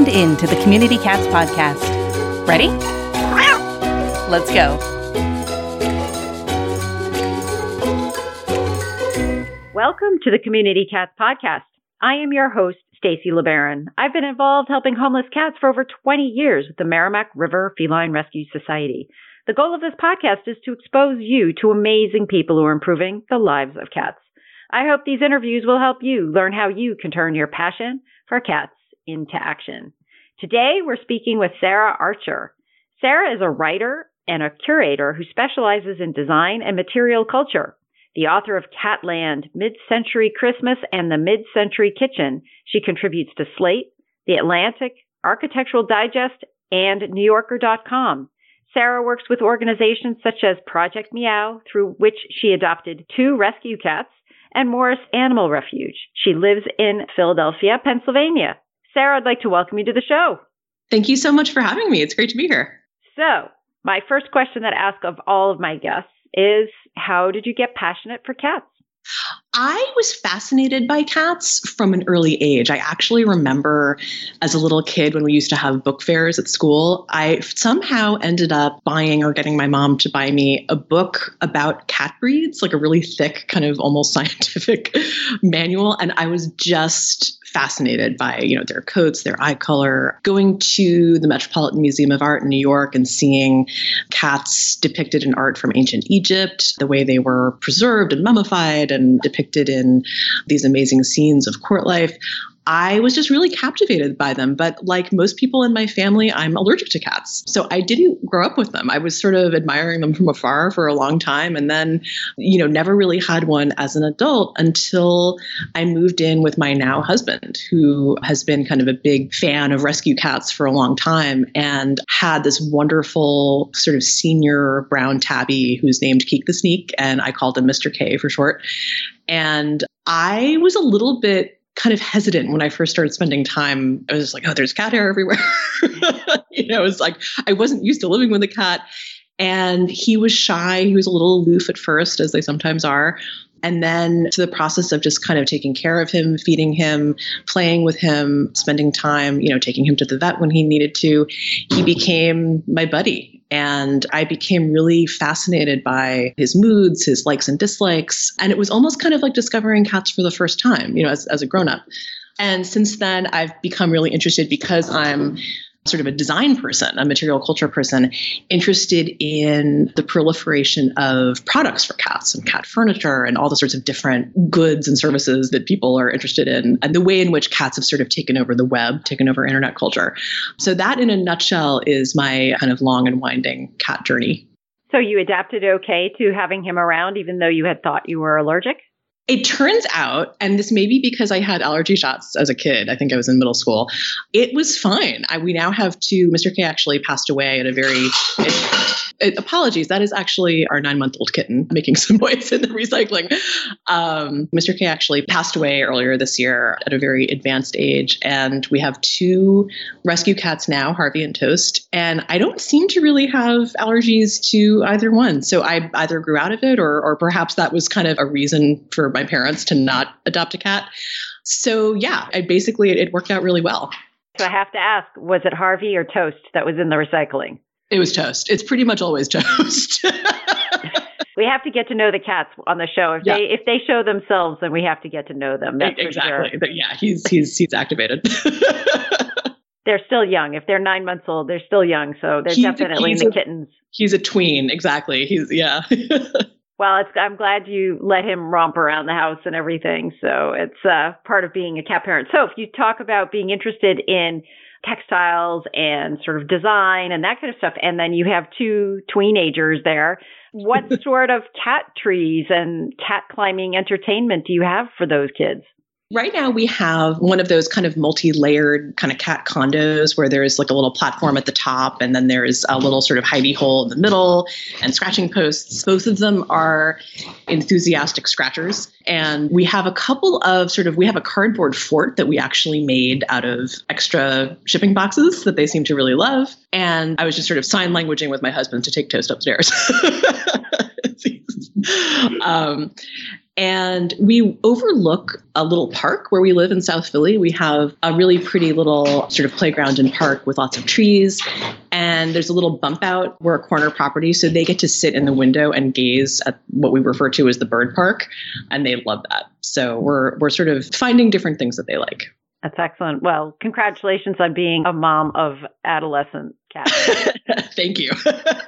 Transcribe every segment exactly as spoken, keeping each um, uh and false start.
tuned in to the Community Cats podcast. Ready? Let's go. Welcome to the Community Cats podcast. I am your host, Stacy LeBaron. I've been involved helping homeless cats for over twenty years with the Merrimack River Feline Rescue Society. The goal of this podcast is to expose you to amazing people who are improving the lives of cats. I hope these interviews will help you learn how you can turn your passion for cats into action. Today, we're speaking with Sarah Archer. Sarah is a writer and a curator who specializes in design and material culture. The author of Catland, Mid-Century Christmas, and the Mid-Century Kitchen, she contributes to Slate, The Atlantic, Architectural Digest, and New Yorker dot com. Sarah works with organizations such as Project Meow, through which she adopted two rescue cats, and Morris Animal Refuge. She lives in Philadelphia, Pennsylvania. Sarah, I'd like to welcome you to the show. Thank you so much for having me. It's great to be here. So, my first question that I ask of all of my guests is, how did you get passionate for cats? I was fascinated by cats from an early age. I actually remember as a little kid when we used to have book fairs at school, I somehow ended up buying or getting my mom to buy me a book about cat breeds, like a really thick, kind of almost scientific manual. And I was just fascinated by, you know, their coats, their eye color, going to the Metropolitan Museum of Art in New York and seeing cats depicted in art from ancient Egypt, the way they were preserved and mummified and depicted in these amazing scenes of court life. I was just really captivated by them. But like most people in my family, I'm allergic to cats. So I didn't grow up with them. I was sort of admiring them from afar for a long time. And then, you know, never really had one as an adult until I moved in with my now husband, who has been kind of a big fan of rescue cats for a long time and had this wonderful sort of senior brown tabby who's named Keek the Sneak. And I called him Mister K for short. And I was a little bit kind of hesitant when I first started spending time. I was just like, oh, there's cat hair everywhere. you know, it was like, I wasn't used to living with a cat. And he was shy. He was a little aloof at first, as they sometimes are. And then to the process of just kind of taking care of him, feeding him, playing with him, spending time, you know, taking him to the vet when he needed to, he became my buddy. And I became really fascinated by his moods, his likes and dislikes. And it was almost kind of like discovering cats for the first time, you know, as, as a grown-up. And since then, I've become really interested because I'm sort of a design person, a material culture person, interested in the proliferation of products for cats and cat furniture and all the sorts of different goods and services that people are interested in, and the way in which cats have sort of taken over the web, taken over internet culture. So that in a nutshell is my kind of long and winding cat journey. So you adapted okay to having him around, even though you had thought you were allergic? It turns out, and this may be because I had allergy shots as a kid, I think I was in middle school, it was fine. I, we now have two. Mister K actually passed away at a very, it, it, apologies, that is actually our nine-month-old kitten making some noise in the recycling. Um, Mister K actually passed away earlier this year at a very advanced age, and we have two rescue cats now, Harvey and Toast, and I don't seem to really have allergies to either one. So I either grew out of it, or, or perhaps that was kind of a reason for my parents to not adopt a cat. So yeah, I basically, it, it worked out really well. So I have to ask, was it Harvey or Toast that was in the recycling? It was Toast. It's pretty much always Toast. We have to get to know the cats on the show. If yeah. they if they show themselves, then we have to get to know them. That's exactly. For sure. Yeah, he's he's he's activated. They're still young. If they're nine months old, they're still young. So they're he's definitely a, in the a, kittens. He's a tween. Exactly. He's yeah. Well, it's, I'm glad you let him romp around the house and everything. So it's uh, part of being a cat parent. So if you talk about being interested in textiles and sort of design and that kind of stuff, and then you have two tweenagers there, what sort of cat trees and cat climbing entertainment do you have for those kids? Right now we have one of those kind of multi-layered kind of cat condos where there's like a little platform at the top and then there's a little sort of hidey hole in the middle and scratching posts. Both of them are enthusiastic scratchers. And we have a couple of sort of, we have a cardboard fort that we actually made out of extra shipping boxes that they seem to really love. And I was just sort of sign languaging with my husband to take Toast upstairs. um, And we overlook a little park where we live in South Philly. We have a really pretty little sort of playground and park with lots of trees. And there's a little bump out. We're a corner property, so they get to sit in the window and gaze at what we refer to as the bird park. And they love that. So we're we're sort of finding different things that they like. That's excellent. Well, congratulations on being a mom of adolescent cats. Thank you.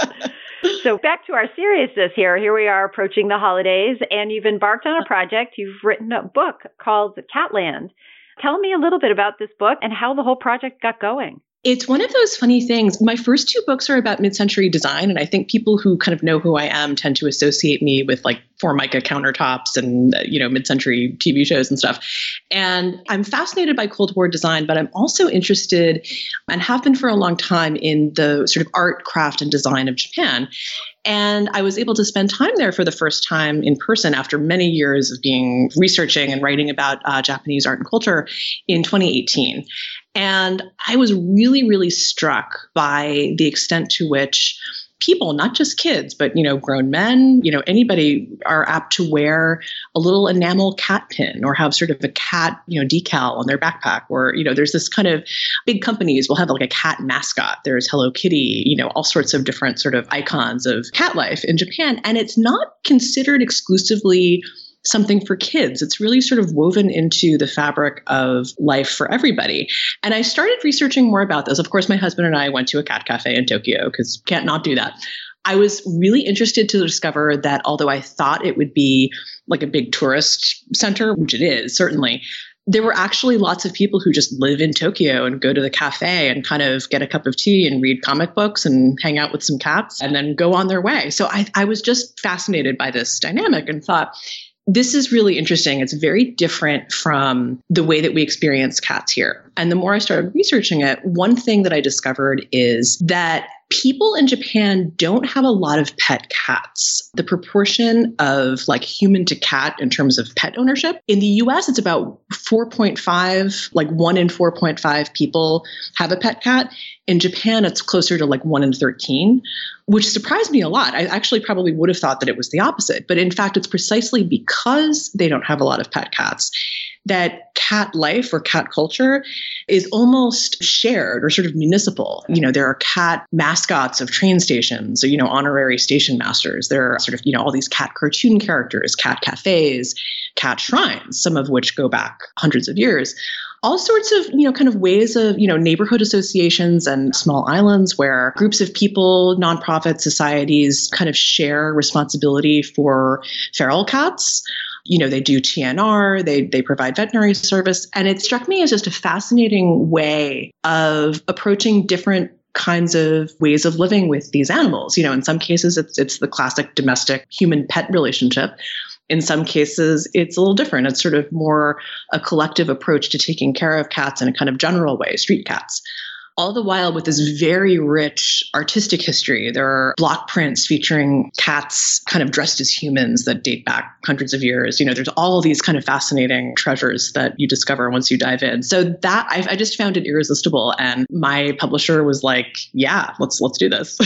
So back to our seriousness here. Here we are approaching the holidays, and you've embarked on a project. You've written a book called Catland. Tell me a little bit about this book and how the whole project got going. It's one of those funny things. My first two books are about mid-century design, and I think people who kind of know who I am tend to associate me with like Formica countertops and, you know, mid-century T V shows and stuff. And I'm fascinated by Cold War design, but I'm also interested, and have been for a long time, in the sort of art, craft, and design of Japan. And I was able to spend time there for the first time in person after many years of being researching and writing about uh, Japanese art and culture in twenty eighteen. And I was really, really struck by the extent to which people, not just kids, but, you know, grown men, you know, anybody are apt to wear a little enamel cat pin or have sort of a cat, you know, decal on their backpack. Or, you know, there's this kind of big companies will have like a cat mascot. There's Hello Kitty, you know, all sorts of different sort of icons of cat life in Japan. And it's not considered exclusively something for kids. It's really sort of woven into the fabric of life for everybody. And I started researching more about this. Of course, my husband and I went to a cat cafe in Tokyo because can't not do that. I was really interested to discover that although I thought it would be like a big tourist center, which it is, certainly, there were actually lots of people who just live in Tokyo and go to the cafe and kind of get a cup of tea and read comic books and hang out with some cats and then go on their way. So I, I was just fascinated by this dynamic and thought, this is really interesting. It's very different from the way that we experience cats here. And the more I started researching it, one thing that I discovered is that people in Japan don't have a lot of pet cats. The proportion of like human to cat in terms of pet ownership in the U S, it's about four point five, like one in four point five people have a pet cat. In Japan, it's closer to like one in thirteen, which surprised me a lot. I actually probably would have thought that it was the opposite. But in fact, it's precisely because they don't have a lot of pet cats that cat life or cat culture is almost shared or sort of municipal. You know, there are cat mascots of train stations, or, you know, honorary station masters. There are sort of, you know, all these cat cartoon characters, cat cafes, cat shrines, some of which go back hundreds of years. All sorts of, you know, kind of ways of, you know, neighborhood associations and small islands where groups of people, nonprofit societies kind of share responsibility for feral cats. You know, they do T N R, they they provide veterinary service. And it struck me as just a fascinating way of approaching different kinds of ways of living with these animals. You know, in some cases, it's it's the classic domestic human-pet relationship. In some cases, it's a little different. It's sort of more a collective approach to taking care of cats in a kind of general way, street cats. All the while with this very rich artistic history. There are block prints featuring cats kind of dressed as humans that date back hundreds of years. You know, there's all these kind of fascinating treasures that you discover once you dive in. So that I, I just found it irresistible. And my publisher was like, yeah, let's let's do this.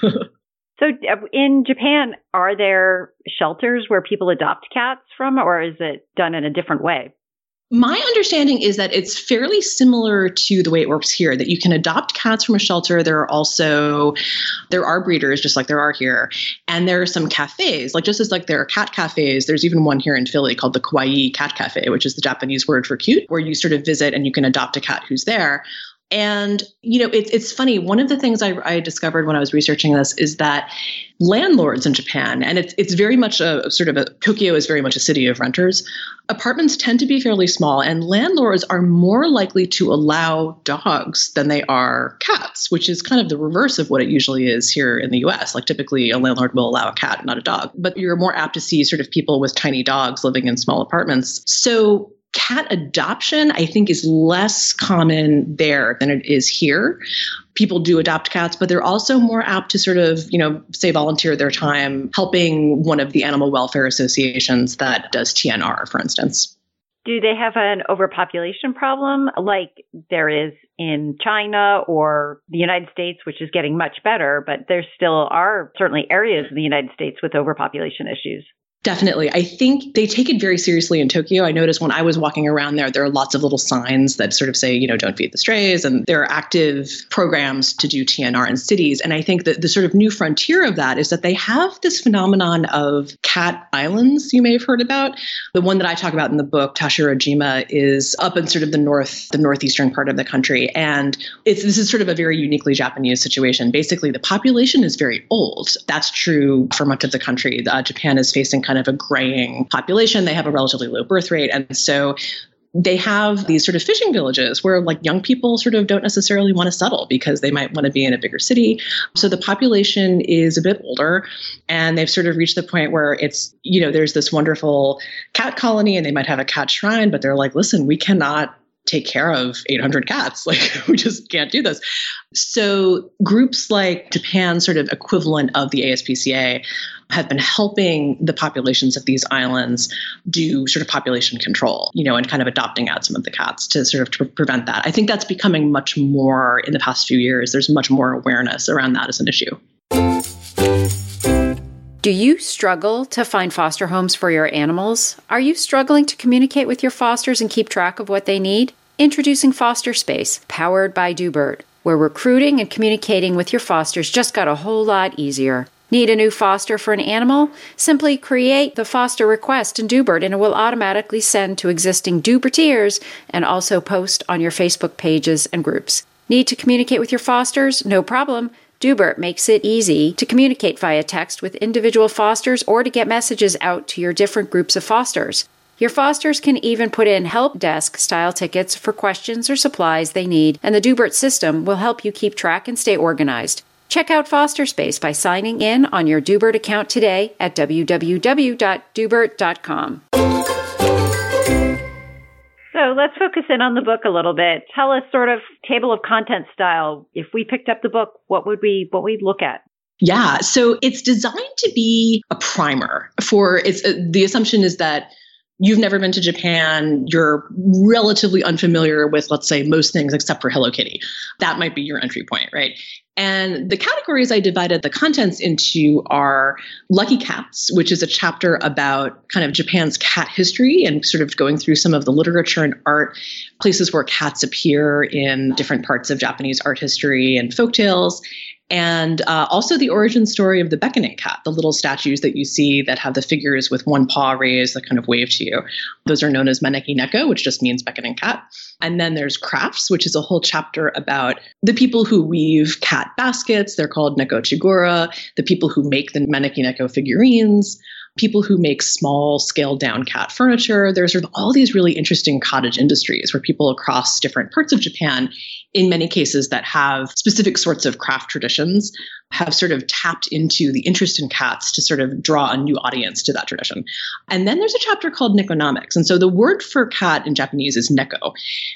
So in Japan, are there shelters where people adopt cats from, or is it done in a different way? My understanding is that it's fairly similar to the way it works here, that you can adopt cats from a shelter. There are also, there are breeders, just like there are here. And there are some cafes, like just as like there are cat cafes, there's even one here in Philly called the Kawaii Cat Cafe, which is the Japanese word for cute, where you sort of visit and you can adopt a cat who's there. And, you know, it's it's funny. One of the things I, I discovered when I was researching this is that landlords in Japan, and it's it's very much a sort of a, Tokyo is very much a city of renters. Apartments tend to be fairly small, and landlords are more likely to allow dogs than they are cats, which is kind of the reverse of what it usually is here in the U S. Like typically a landlord will allow a cat, not a dog. But you're more apt to see sort of people with tiny dogs living in small apartments. So cat adoption, I think, is less common there than it is here. People do adopt cats, but they're also more apt to sort of, you know, say volunteer their time helping one of the animal welfare associations that does T N R, for instance. Do they have an overpopulation problem like there is in China or the United States, which is getting much better, but there still are certainly areas in the United States with overpopulation issues? Definitely. I think they take it very seriously in Tokyo. I noticed when I was walking around there, there are lots of little signs that sort of say, you know, don't feed the strays. And there are active programs to do T N R in cities. And I think that the sort of new frontier of that is that they have this phenomenon of cat islands you may have heard about. The one that I talk about in the book, Tashirojima, is up in sort of the north, the northeastern part of the country. And it's, this is sort of a very uniquely Japanese situation. Basically, the population is very old. That's true for much of the country. Uh, Japan is facing kind of a graying population. They have a relatively low birth rate. And so they have these sort of fishing villages where like young people sort of don't necessarily want to settle because they might want to be in a bigger city. So the population is a bit older and they've sort of reached the point where it's, you know, there's this wonderful cat colony and they might have a cat shrine, but they're like, listen, we cannot take care of eight hundred cats. Like, we just can't do this. So groups like Japan's sort of equivalent of the A S P C A have been helping the populations of these islands do sort of population control, you know, and kind of adopting out some of the cats to sort of to prevent that. I think that's becoming much more in the past few years. There's much more awareness around that as an issue. Do you struggle to find foster homes for your animals? Are you struggling to communicate with your fosters and keep track of what they need? Introducing Foster Space, powered by Doobert, where recruiting and communicating with your fosters just got a whole lot easier. Need a new foster for an animal? Simply create the foster request in Doobert and it will automatically send to existing Dooberteers and also post on your Facebook pages and groups. Need to communicate with your fosters? No problem. Doobert makes it easy to communicate via text with individual fosters or to get messages out to your different groups of fosters. Your fosters can even put in help desk style tickets for questions or supplies they need, and the Doobert system will help you keep track and stay organized. Check out Foster Space by signing in on your Doobert account today at w w w dot doobert dot com. So let's focus in on the book a little bit. Tell us sort of table of contents style. If we picked up the book, what would we what we'd look at? Yeah, so it's designed to be a primer for it's uh, the assumption is that you've never been to Japan, you're relatively unfamiliar with, let's say, most things except for Hello Kitty. That might be your entry point, right? And the categories I divided the contents into are Lucky Cats, which is a chapter about kind of Japan's cat history and sort of going through some of the literature and art, places where cats appear in different parts of Japanese art history and folktales. And uh, also the origin story of the beckoning cat, the little statues that you see that have the figures with one paw raised that kind of wave to you. Those are known as maneki neko, which just means beckoning cat. And then there's crafts, which is a whole chapter about the people who weave cat baskets. They're called neko chigura, the people who make the maneki neko figurines, people who make small scaled down cat furniture. There's sort of all these really interesting cottage industries where people across different parts of Japan, in many cases that have specific sorts of craft traditions, have sort of tapped into the interest in cats to sort of draw a new audience to that tradition. And then there's a chapter called Nekonomics. And so the word for cat in Japanese is neko.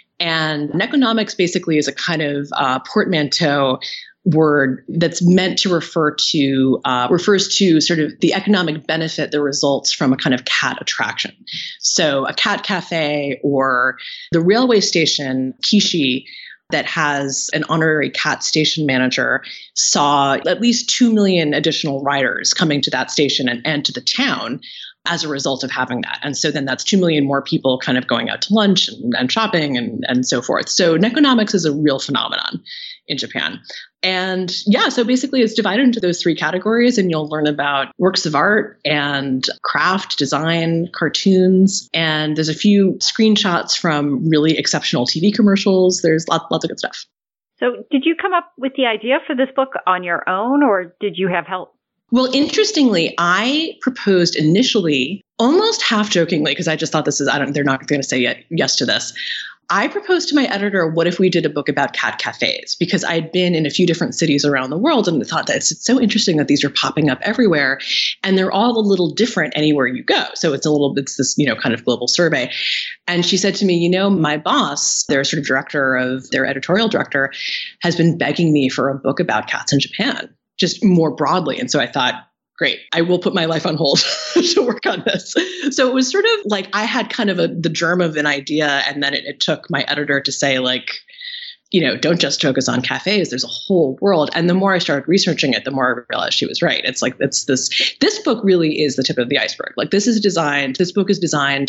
And Nekonomics basically is a kind of uh, portmanteau word that's meant to refer to, uh, refers to sort of the economic benefit that results from a kind of cat attraction. So a cat cafe or the railway station, Kishi, that has an honorary cat station manager, saw at least two million additional riders coming to that station and, and to the town as a result of having that. And so then that's two million more people kind of going out to lunch and, and shopping and, and so forth. So Nekonomics is a real phenomenon in Japan. And yeah, so basically it's divided into those three categories, and you'll learn about works of art and craft, design, cartoons, and there's a few screenshots from really exceptional T V commercials. There's lots, lots of good stuff. So did you come up with the idea for this book on your own, or did you have help? Well, interestingly, I proposed initially, almost half jokingly, because I just thought this is, I don't, they're not going to say yet, yes to this. I proposed to my editor, what if we did a book about cat cafes? Because I'd been in a few different cities around the world and thought that it's, it's so interesting that these are popping up everywhere, and they're all a little different anywhere you go. So it's a little, it's this, you know, kind of global survey. And she said to me, you know, my boss, their sort of director of, their editorial director, has been begging me for a book about cats in Japan, just more broadly. And so I thought, great, I will put my life on hold to work on this. So it was sort of like I had kind of a, the germ of an idea, and then it, it took my editor to say, like, you know, don't just focus on cafes. There's a whole world. And the more I started researching it, the more I realized she was right. It's like, it's this, this book really is the tip of the iceberg. Like this is designed, this book is designed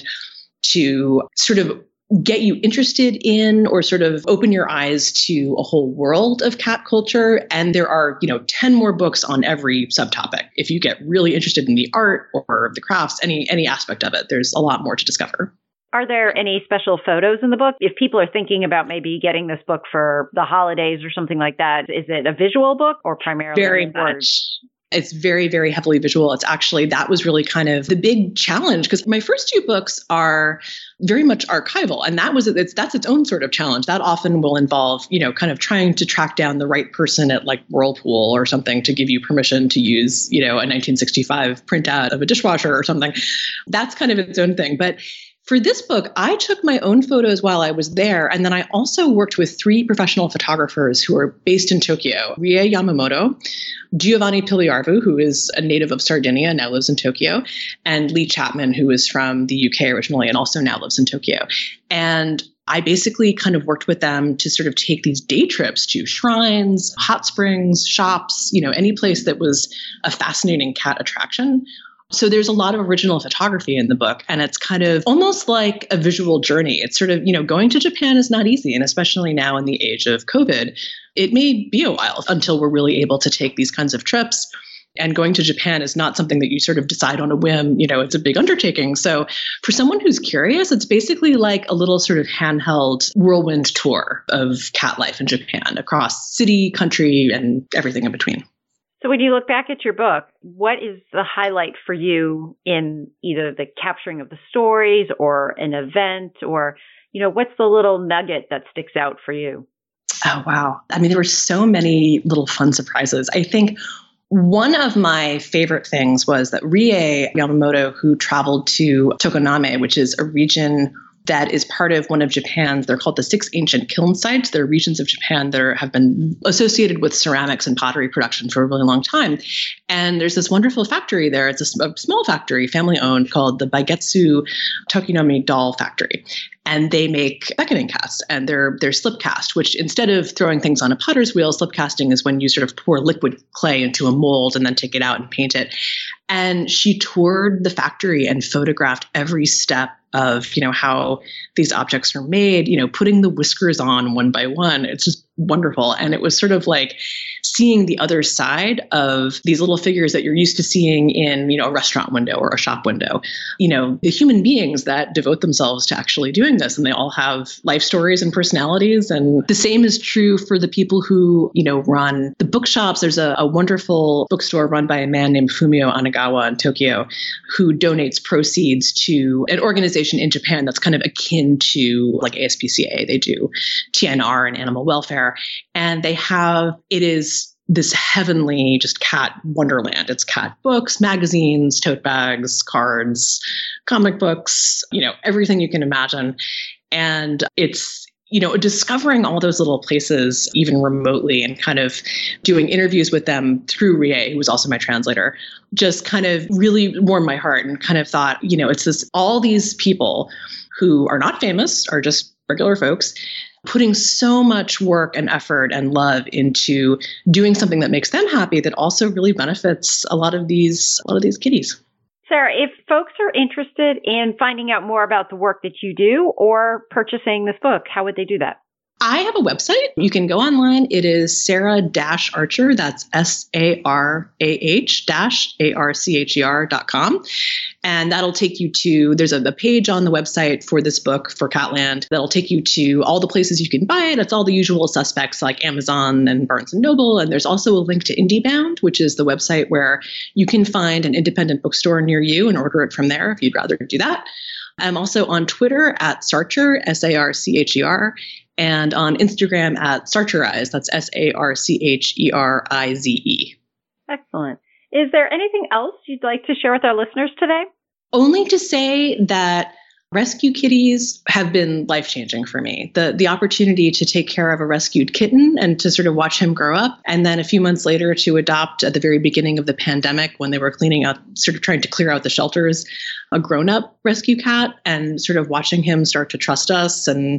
to sort of get you interested in or sort of open your eyes to a whole world of cat culture. And there are, you know, ten more books on every subtopic. If you get really interested in the art or the crafts, any, any aspect of it, there's a lot more to discover. Are there any special photos in the book? If people are thinking about maybe getting this book for the holidays or something like that, is it a visual book or primarily Very in much. words? It's very, very heavily visual. It's actually, that was really kind of the big challenge because my first two books are very much archival. And that was, it's, that's its own sort of challenge. That often will involve, you know, kind of trying to track down the right person at like Whirlpool or something to give you permission to use, you know, a nineteen sixty-five printout of a dishwasher or something. That's kind of its own thing. But for this book, I took my own photos while I was there. And then I also worked with three professional photographers who are based in Tokyo, Rie Yamamoto, Giovanni Pigliarvo, who is a native of Sardinia and now lives in Tokyo, and Lee Chapman, who is from the U K originally and also now lives in Tokyo. And I basically kind of worked with them to sort of take these day trips to shrines, hot springs, shops, you know, any place that was a fascinating cat attraction. So there's a lot of original photography in the book, and it's kind of almost like a visual journey. It's sort of, you know, going to Japan is not easy, and especially now in the age of COVID, it may be a while until we're really able to take these kinds of trips. And going to Japan is not something that you sort of decide on a whim. You know, it's a big undertaking. So for someone who's curious, it's basically like a little sort of handheld whirlwind tour of cat life in Japan across city, country, and everything in between. So when you look back at your book, what is the highlight for you in either the capturing of the stories or an event or, you know, what's the little nugget that sticks out for you? Oh, wow. I mean, there were so many little fun surprises. I think one of my favorite things was that Rie Yamamoto, who traveled to Tokoname, which is a region that is part of one of Japan's, they're called the six ancient kiln sites. They're regions of Japan that are, have been associated with ceramics and pottery production for a really long time. And there's this wonderful factory there. It's a, a small factory, family owned, called the Baigetsu Tokoname Doll Factory. And they make beckoning cast and they're, they're slip cast, which instead of throwing things on a potter's wheel, slip casting is when you sort of pour liquid clay into a mold and then take it out and paint it. And she toured the factory and photographed every step of, you know, how these objects are made, you know, putting the whiskers on one by one. It's just wonderful. And it was sort of like seeing the other side of these little figures that you're used to seeing in, you know, a restaurant window or a shop window, you know, the human beings that devote themselves to actually doing this. And they all have life stories and personalities. And the same is true for the people who, you know, run the bookshops. There's a, a wonderful bookstore run by a man named Fumio Anagawa in Tokyo, who donates proceeds to an organization in Japan that's kind of akin to like A S P C A. They do T N R and animal welfare. And they have, it is this heavenly just cat wonderland. It's cat books, magazines, tote bags, cards, comic books, you know, everything you can imagine. And it's, you know, discovering all those little places, even remotely, and kind of doing interviews with them through Rie, who was also my translator, just kind of really warmed my heart and kind of thought, you know, it's this, all these people who are not famous, are just regular folks, putting so much work and effort and love into doing something that makes them happy that also really benefits a lot of these, a lot of these kitties. Sarah, if folks are interested in finding out more about the work that you do or purchasing this book, how would they do that? I have a website. You can go online. It is Sarah dash Archer. That's S A R A H dash A R C H E R dot com. And that'll take you to, there's a, a page on the website for this book for Catland that'll take you to all the places you can buy it. It's all the usual suspects like Amazon and Barnes and Noble. And there's also a link to IndieBound, which is the website where you can find an independent bookstore near you and order it from there if you'd rather do that. I'm also on Twitter at Sarcher, S A R C H E R, and on Instagram at Sarcherize. That's S A R C H E R I Z E. Excellent. Is there anything else you'd like to share with our listeners today? Only to say that rescue kitties have been life-changing for me. The the opportunity to take care of a rescued kitten and to sort of watch him grow up, and then a few months later to adopt at the very beginning of the pandemic when they were cleaning out, sort of trying to clear out the shelters, a grown-up rescue cat, and sort of watching him start to trust us and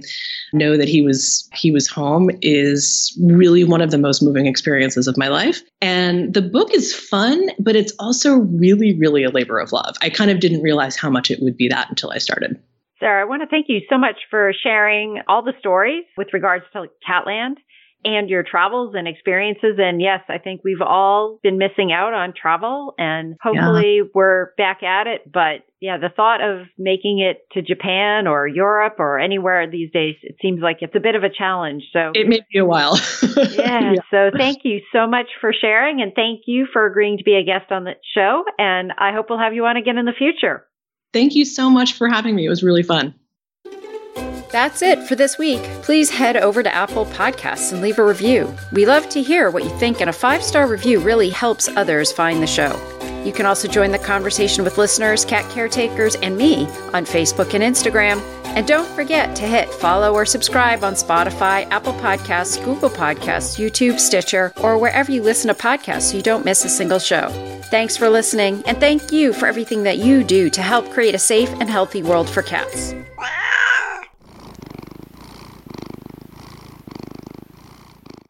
know that he was he was home is really one of the most moving experiences of my life. And the book is fun, but it's also really, really a labor of love. I kind of didn't realize how much it would be that until I started. Sarah, I want to thank you so much for sharing all the stories with regards to Catland and your travels and experiences. And yes, I think we've all been missing out on travel, and hopefully yeah. we're back at it. But yeah, the thought of making it to Japan or Europe or anywhere these days, it seems like it's a bit of a challenge. So it may be a while. yeah, yeah. So thank you so much for sharing, and thank you for agreeing to be a guest on the show. And I hope we'll have you on again in the future. Thank you so much for having me. It was really fun. That's it for this week. Please head over to Apple Podcasts and leave a review. We love to hear what you think, and a five-star review really helps others find the show. You can also join the conversation with listeners, cat caretakers, and me on Facebook and Instagram. And don't forget to hit follow or subscribe on Spotify, Apple Podcasts, Google Podcasts, YouTube, Stitcher, or wherever you listen to podcasts so you don't miss a single show. Thanks for listening, and thank you for everything that you do to help create a safe and healthy world for cats.